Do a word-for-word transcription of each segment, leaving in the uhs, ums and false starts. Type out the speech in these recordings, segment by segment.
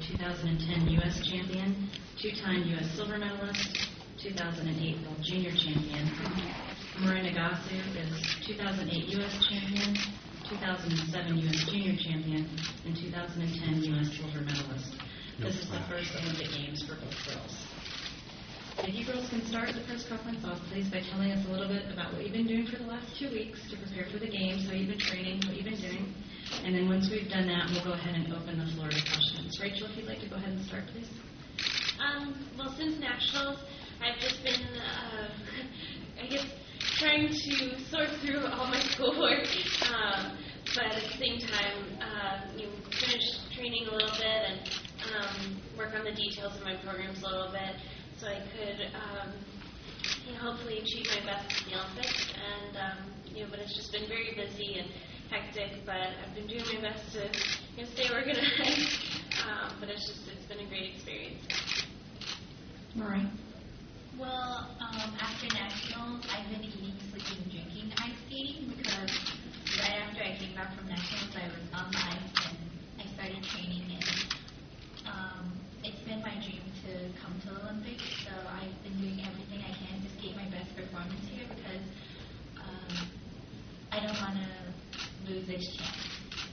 two thousand ten U S champion, two-time U S silver medalist, two thousand eight World Junior champion. Maria Nagasu is two thousand eight U S champion, two thousand seven U S junior champion, and two thousand ten U S silver medalist. This is the first Olympic Games for both girls. If you girls can start the press conference off, please, by telling us a little bit about what you've been doing for the last two weeks to prepare for the Games, how you've been training, what you've been doing. And then once we've done that, we'll go ahead and open the floor to questions. Rachel, if you'd like to go ahead and start, please. Um, well, since Nationals, I've just been, uh, I guess, trying to sort through all my schoolwork, um, but at the same time, uh, you know, finish training a little bit and um, work on the details of my programs a little bit, so I could, um, you know, hopefully achieve my best at the Olympics. And um, you know, but it's just been very busy and hectic. But I've been doing my best to, you know, stay organized. um, but it's just it's been a great experience. All right. Well, um, after Nationals, I've been eating, sleeping, drinking ice skating because right after I came back from Nationals, I was on the ice and I started training. And um, it's been my dream to come to the Olympics, so I've been doing everything I can to skate my best performance here because um, I don't want to lose this chance.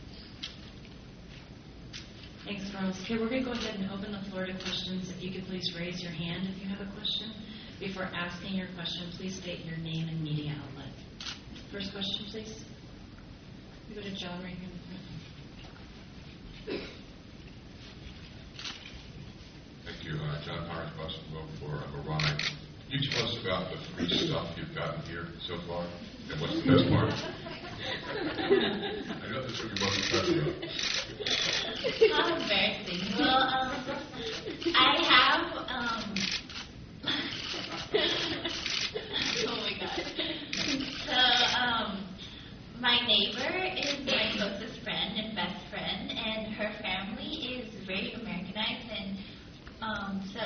Thanks, girls. Okay, we're going to go ahead and open the floor to questions. If you could please raise your hand if you have a question. Before asking your question, please state your name and media outlet. First question, please. We go to John right here in the front. Thank you. Uh, John Powers, Bostonville for uh, Orion. Can you tell us about the free stuff you've gotten here so far? And what's the best part? I know this will be most impressive. How embarrassing. Well, um, I have, um, oh my god. So, um, my neighbor is my closest friend and best friend, and her family is very Americanized, and um, so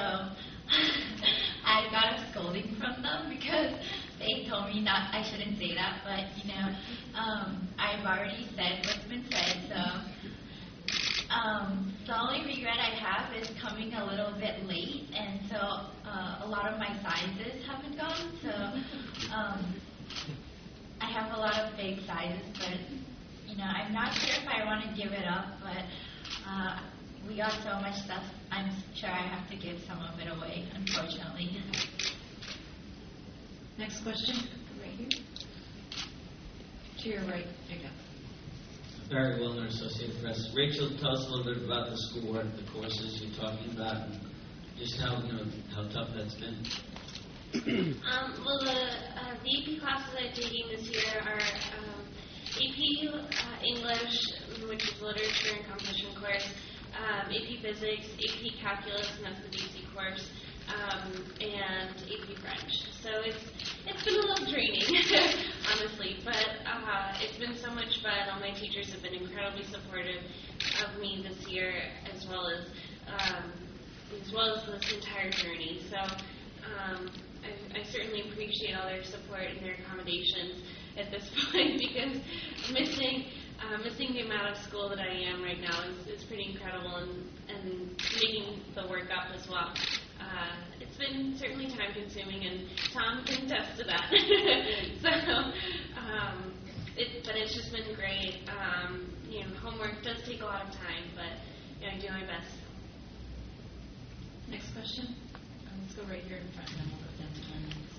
I got a scolding from them because they told me not, I shouldn't say that, but, you know, um, I've already said what's been said, so um, the only regret I have is coming a little bit late, and so uh, a lot of my sizes haven't gone, so um, I have a lot of big sizes, but, you know, I'm not sure if I want to give it up, but uh, we got so much stuff, I'm sure I have to give some of it away, unfortunately. Next question, right here. To your right, there you go. Barry Wilner, Associated Press. Rachel, tell us a little bit about the schoolwork, the courses you're talking about, and just how, you know, how tough that's been. Um, well, the, uh, the A P classes I'm taking this year are um, A P uh, English, which is literature and composition course, um, A P Physics, A P Calculus, and that's the B C course, um, and A P French. So it's it's been a little draining, honestly, but uh, it's been so much fun. All my teachers have been incredibly supportive of me this year, as well as um, as well as this entire journey. So um, I, I certainly appreciate all their support and their accommodations at this point, because missing uh, missing the amount of school that I am right now is, is pretty incredible, and, and making the work up as well. Uh, it's been certainly time-consuming, and Tom can attest to that. so, um, it, but it's just been great. Um, you know, homework does take a lot of time, but you know, I do my best. Next question. Um, let's go right here in front, and then we'll go down to ten minutes.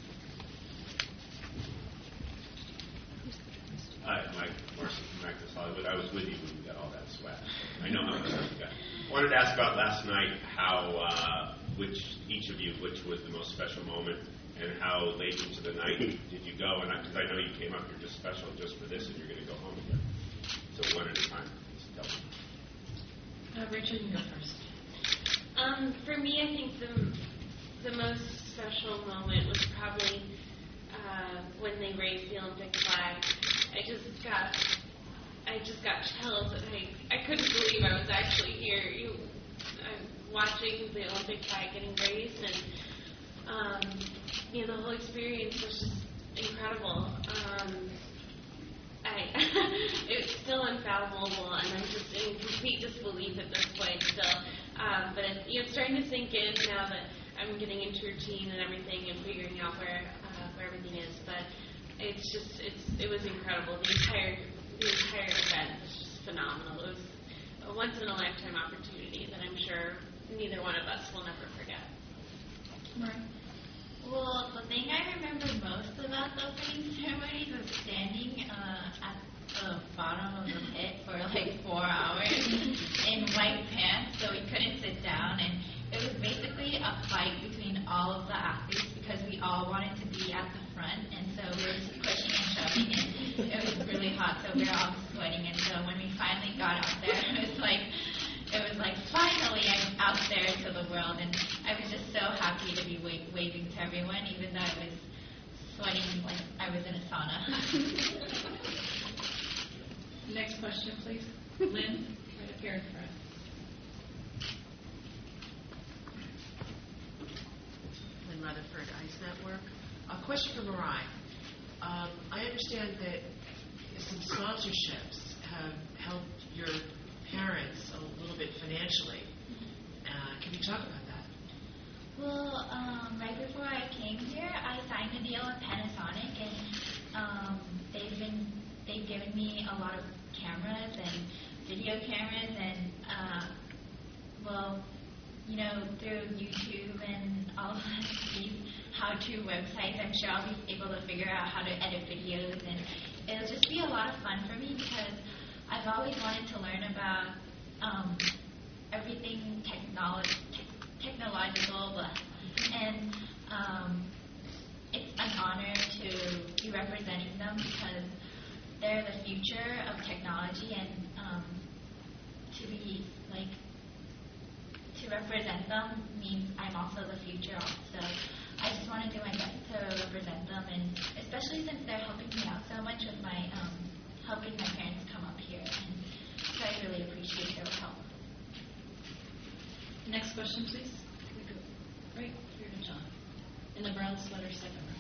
Hi, Mike Morrison from Access Hollywood. I was with you when you got all that sweat. I know how much sweat you got. I wanted to ask about last night, how, uh, which, each of you, which was the most special moment, and how late into the night did you go? And because I, I know you came up here just special just for this, and you're going to go home again. So one at a time, please tell me. Uh, Richard, you go first. Um, for me, I think the the most special moment was probably uh, when they raised the Olympic flag. I just got, I just got chills, and I, I couldn't believe I was actually here. You, I'm watching the Olympic flag getting raised, and um, you know, the whole experience was just incredible. Um, I, it's still unfathomable, and I'm just in complete disbelief at this point still. Um, but it, you know, it's starting to sink in now that I'm getting into routine and everything and figuring out where uh, where everything is. But it's just it's it was incredible. The entire the entire event was just phenomenal. It was a once in a lifetime opportunity that I'm sure neither one of us will never forget. Well, the thing I remember most about the opening ceremony was standing uh, at the bottom of the pit for like four hours in white pants, so we couldn't sit down. And it was basically a fight between all of the athletes because we all wanted to be at the front, and so we were just pushing and shoving. And it was really hot, so we were all sweating. And so when we finally got out there, it was like. It was like, finally, I'm out there to the world, and I was just so happy to be wa- waving to everyone, even though I was sweating like I was in a sauna. Next question, please. Lynn, right up here in front. Lynn Rutherford, ICE Network. A question for Mariah. Um, I understand that some sponsorships have helped your parents a little bit financially. Uh, can you talk about that? Well, um, right before I came here, I signed a deal with Panasonic, and um, they've been they've given me a lot of cameras and video cameras, and uh, well, you know, through YouTube and all of these how-to websites, I'm sure I'll be able to figure out how to edit videos, and it'll just be a lot of fun for me because I've always wanted to learn about um, everything technolo- te- technological, blah. and um, it's an honor to be representing them because they're the future of technology, and um, to be like to represent them means I'm also the future. So I just want to do my best to represent them, and especially since they're helping me out so much with my um, helping my parents come up here, and so I really appreciate their help. Next question, please. We go right here to John. In the brown sweater, second row.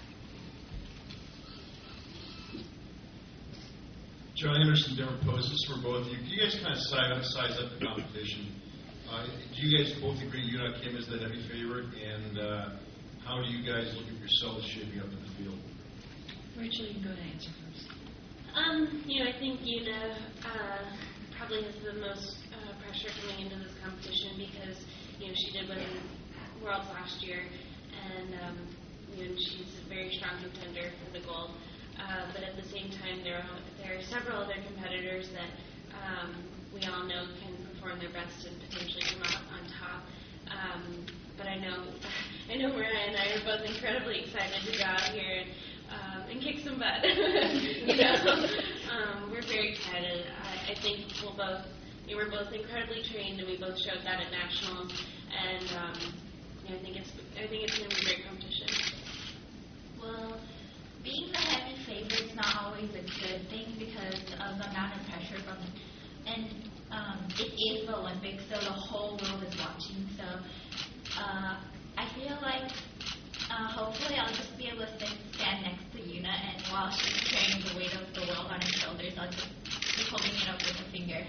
John Anderson, Denver Post. This is for both of you. Can you guys kind of size up, size up the competition? Uh, do you guys both agree U N I Kim is the heavy favorite? And uh, how do you guys look at yourselves shaping up in the field? Rachel, you can go to answer first. Um, you know, I think Una uh, probably has the most uh, pressure coming into this competition because, you know, she did win Worlds last year, and, um, you know, she's a very strong contender for the gold. Uh, but at the same time, there are, there are several other competitors that um, we all know can perform their best and potentially come out on top. Um, but I know, I know Mariah and I are both incredibly excited to go out here and Um, and kick some butt. you know, um, we're very excited. I, I think we'll both, you know, we're both incredibly trained, and we both showed that at nationals. And um, you know, I think it's, I think it's going to be a great competition. Well, being the heavy favorite is not always a good thing because of the amount of pressure from, and um, it is the Olympics, so the whole world is watching. So uh, I feel like. Uh, hopefully I'll just be able to sit, stand next to Una, and while she's carrying the weight of the world on her shoulders, I'll just be holding it up with a finger.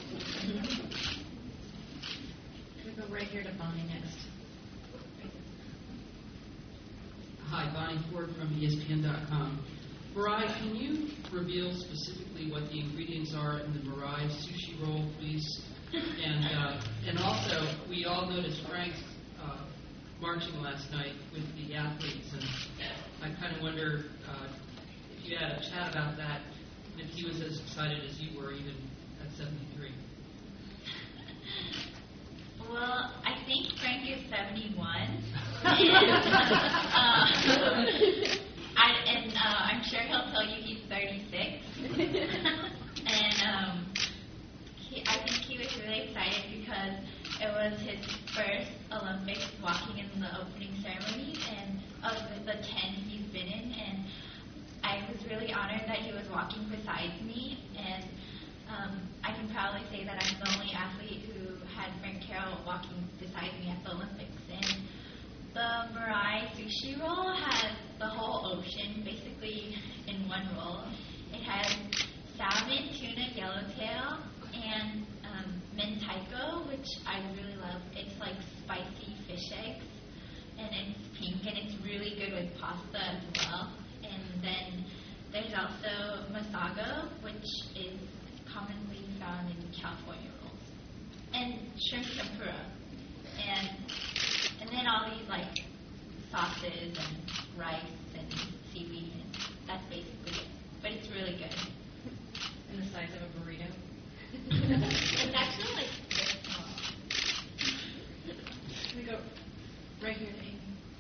We go right here to Bonnie next. Hi, Bonnie Ford from E S P N dot com. Mariah, can you reveal specifically what the ingredients are in the Mariah sushi roll, please? And uh, and also, we all noticed Frank's uh, marching last night with the athletes, and I kind of wonder uh, if you had a chat about that, and if he was as excited as you were, even at seventy-three. Well, I think Frank is seventy-one, and, uh, I, and uh, I'm sure he'll tell you he's thirty-six, and um, he, I think he was really excited because it was his first Olympics walking in the opening ceremony, and of the, the ten he's been in, and I was really honored that he was walking beside me, and um, I can proudly say that I'm the only athlete who had Frank Carroll walking beside me at the Olympics. And the Mariah sushi roll has the whole ocean basically in one roll. It has salmon, tuna, yellowtail, and um, mentaiko, which I really love. fish eggs, and it's pink, and it's really good with pasta as well. And then there's also masago, which is commonly found in California rolls, and shrimp tempura, and and then all these like sauces and rice and seaweed, and that's basically it. But it's really good. And the size of a burrito. It's actually like this small. We go right here to Amy.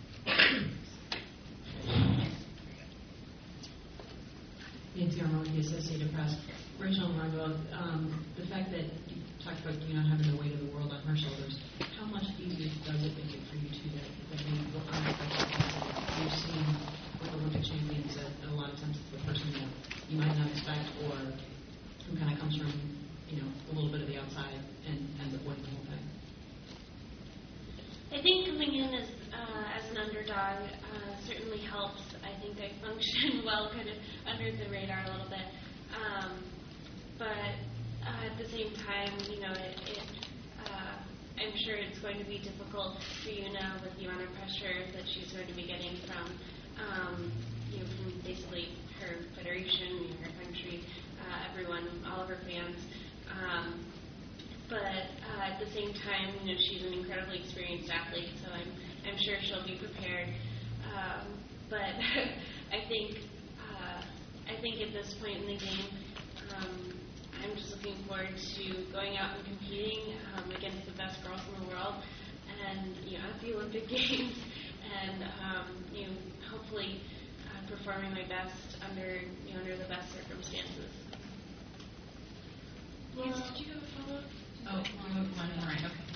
Nancy Armour with the Associated Press. Rachel Margot, um, the fact that you talked about you not having the weight of the world on her shoulders, how much easier does it make it for you two that, that you were unexpected? You've seen with Olympic champions that a lot of times it's the person that you might not expect or who kind of comes from, you know, a little bit of the outside and ends up winning the whole thing. I think coming in as uh, as an underdog uh, certainly helps. I think I function well kind of under the radar a little bit. Um, but uh, at the same time, you know, it, it uh, I'm sure it's going to be difficult for Yuna with the amount of pressure that she's going to be getting from, um, you know, from basically her federation, you know, her country, uh, everyone, all of her fans. Um, But uh, at the same time, you know, she's an incredibly experienced athlete, so I'm I'm sure she'll be prepared. Um, but I think uh, I think at this point in the game, um, I'm just looking forward to going out and competing um, against the best girls in the world, and you know, at the Olympic Games, and um, you know, hopefully uh, performing my best under you know under the best circumstances. Nancy, did you have a follow-up? Oh, you have one more, right, okay.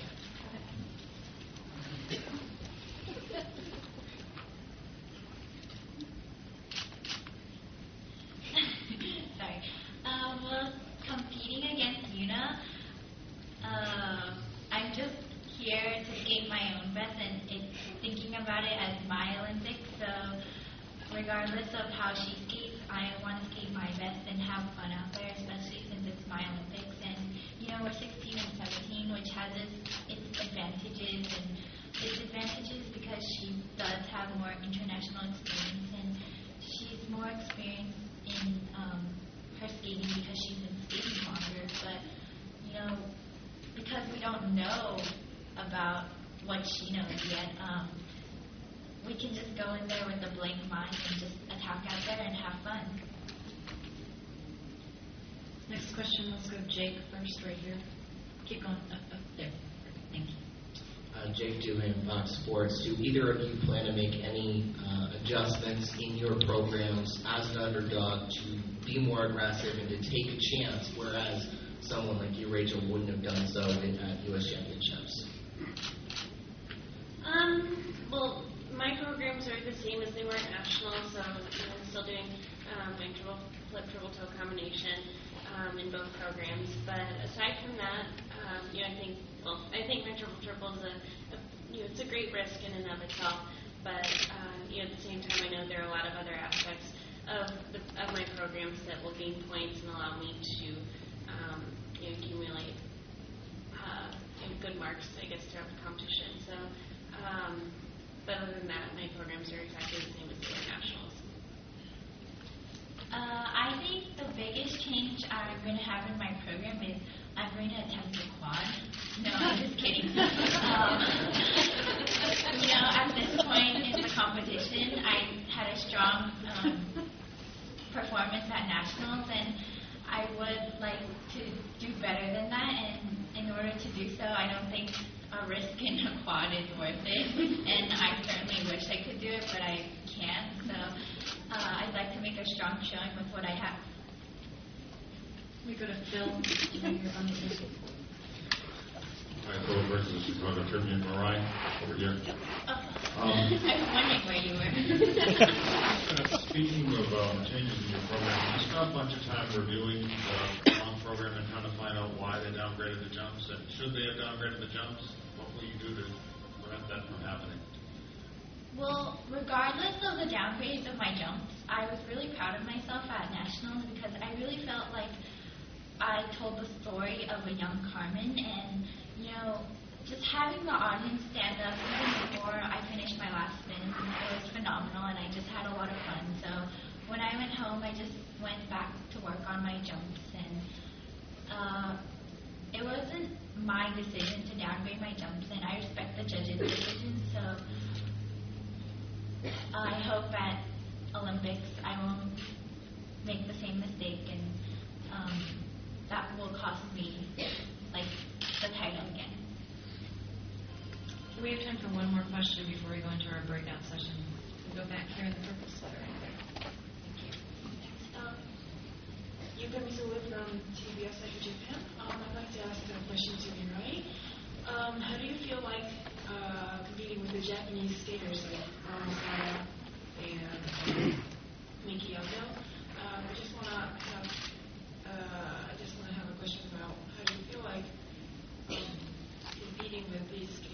Sorry. Uh, well, competing against Yuna, uh, I'm just here to skate my own best, and it's thinking about it as my Olympics. So, regardless of how she skates, I want to skate my best and have fun out there, especially since it's my Olympics. And you know, we're sixteen and seventeen, which has its, its advantages and disadvantages because she does have more international experience and she's more experienced in um, her skating because she's been skating longer. But, you know, because we don't know about what she knows yet, um, we can just go in there with a blank mind and just attack out there and have fun. Next question, let's go Jake first, right here. Keep going, up, up, there. Thank you. Uh, Jake Doohan, Fox Sports. Do either of you plan to make any uh, adjustments in your programs as an underdog to be more aggressive and to take a chance, whereas someone like you, Rachel, wouldn't have done so in at U S Championships? Um, well, my programs are the same as they were at nationals, so you know, I'm still doing um, my triple flip, triple toe combination um, in both programs. But aside from that, um, you know, I think, well, I think my triple triple is a, a, you know, it's a great risk in and of itself. But um, you know, at the same time, I know there are a lot of other aspects of the, of my programs that will gain points and allow me to, um, you know, accumulate uh, you know, good marks, I guess, throughout the competition. So. Um, but other than that, my programs are exactly the same as the nationals. Uh, I think the biggest change I'm going to have in my program is I'm going to attempt the quad. No, I'm just kidding. um, you know, at this point in the competition, I had a strong um, performance at nationals, and I would like to do better than that. And in order to do so, I don't think a risk in a quad is worth it, and I certainly wish I could do it, but I can't. So uh, I'd like to make a strong showing with what I have. We go to Phil. You're on the list. Hi, Phil versus Chicago Tribune. Mariah, over here. Oh, Um, I was wondering where you were. Speaking of um, changes in your program, you spent a bunch of time reviewing the long program and trying to find out why they downgraded the jumps, and should they have downgraded the jumps? What will you do to prevent that from happening? Well, regardless of the downgrades of my jumps, I was really proud of myself at nationals because I really felt like I told the story of a young Carmen, and you know, just having the audience stand up even before I finished my last spin, it was phenomenal, and I just had a lot of fun. So when I went home, I just went back to work on my jumps, and uh, it wasn't my decision to downgrade my jumps, and I respect the judges' decision. So I hope at Olympics I won't make the same mistake, and um, that will cost me like the title again. We have time for one more question before we go into our breakout session. We'll go back here in the purple sweater right there. Thank you. Um, Yuka Mizuwa from T B S Cycle Japan. Um, I'd like to ask a question to Mirai. Um, how do you feel like uh, competing with the Japanese skaters like Ron Okada and um, Miki Yako? Um, I just want to have uh, I just want to have a question about how do you feel like um, competing with these skaters?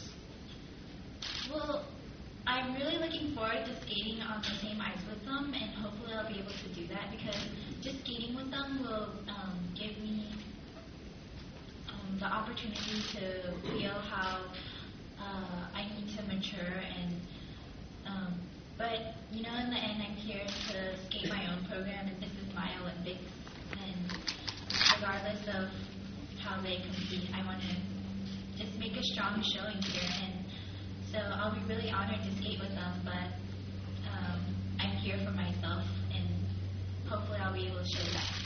Well, I'm really looking forward to skating on the same ice with them, and hopefully I'll be able to do that, because just skating with them will um, give me um, the opportunity to feel how uh, I need to mature. And um, but you know, in the end, I'm here to skate my own program, and this is my Olympics. And regardless of how they compete, I want to just make a strong showing here. And so I'll be really honored to skate with them, but um, I'm here for myself, and hopefully I'll be able to show that.